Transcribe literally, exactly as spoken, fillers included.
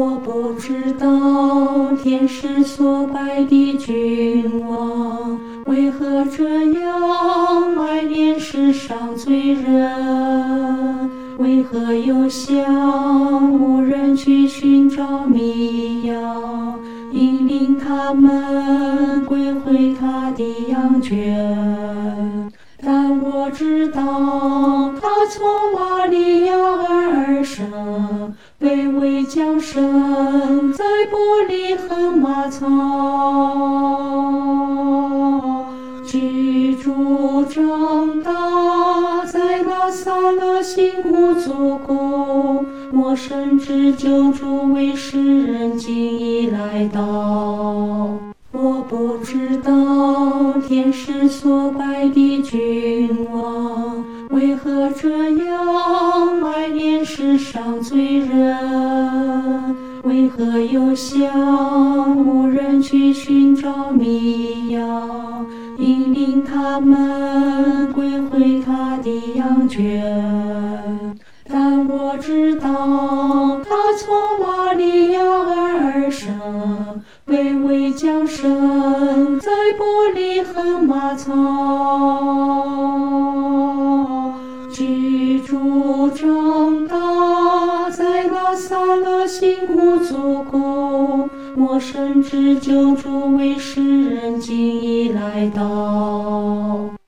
我不知道天使所拜的君王，为何这样爱怜世上罪人？为何又像牧人去寻找迷羊，引领他们归回他的羊圈？但我知道他从玛利亚而生，卑微降生在伯利恒马槽，居住长大在拿撒勒，辛苦做工，我深知救主为世人今已来到。我不知道天使所拜的君王，为何这样爱怜世上罪人？为何又像牧人去寻找迷羊，引领他们归回他的羊圈？但我知道他从玛利亚而生，卑微降生在伯利恒马槽，居住长大在拿撒勒，辛苦做工，我深知救主为世人今已来到。